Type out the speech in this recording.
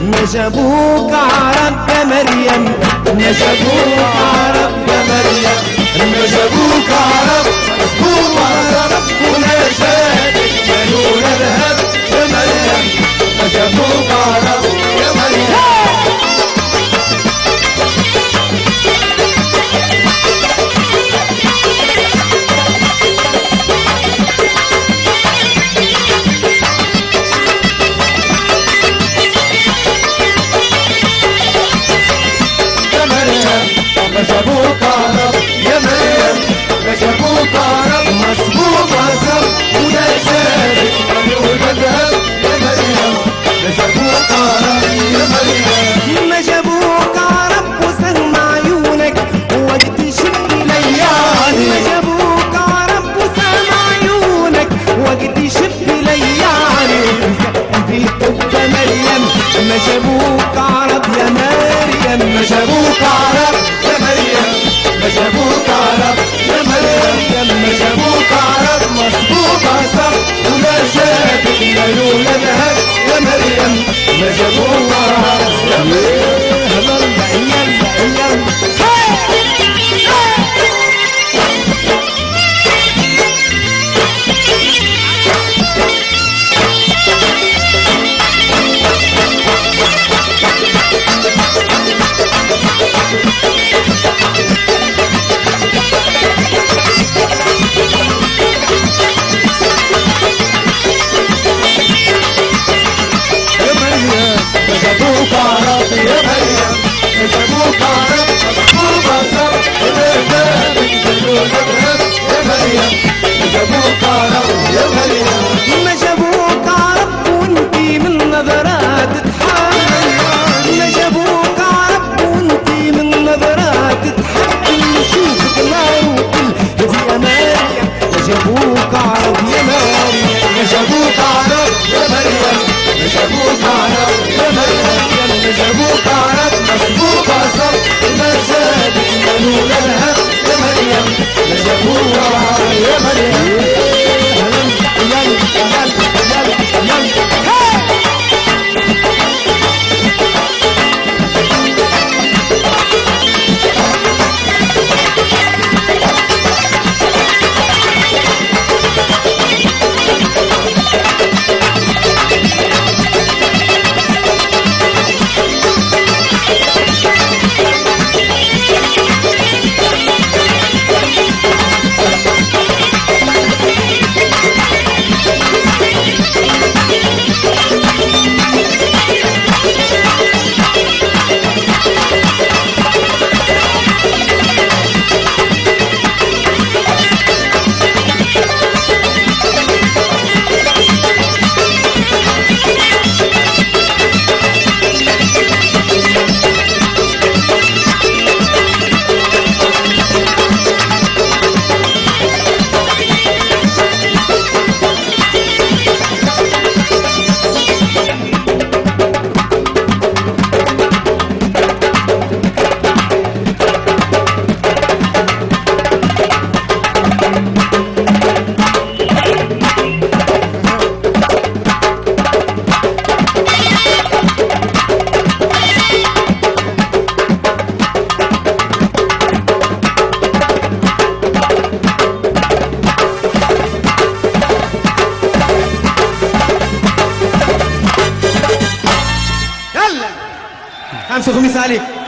نجبوك عرب يا مريم، نجبوك عرب يا مريم، نجبوك عرب مظبوط عرب ونجاتك ملول الهب يا مريم، نجبوك عرب يا مريم. نجبوك عرب يا مريم، نجبوك عرب مظبوط عزم ونجاتك ملول الذهب يا مريم، نجبوك عرب يا مريم. نجبوك عرب وسهم عيونك وقت شق ليالي، نجبوك عرب وسهم عيونك وقت شق ليالي، قلبي يا مريم، نجبوك عرب يا مريم، نجبوك عرب يا مريم، نجبوك عرب يا مريم، نجبوك عرب مظبوط عصب ونجاتك ملول الذهب يا مريم، نجبوك عرب يا مريم. نجبوك عرب يا مريم، نجبوك عرب مظبوط عصب ونجاتك ملول الذهب يا مريم، نجبوك عرب يا مريم. نجبوك عرب وانتي من نظرات تحب، نجبوك عرب وانتي من نظرات تحب، نشوفك نار وكل يا مريم، نجبوك عرب يا مريم، نجبوك عرب يا مريم، نجبوك عرب يا مريم، نجبوك عرب مظبوط عصب ونجاتك ملول الذهب يا مريم، نجبوك عرب يا مريم. خمسة خميس عليك.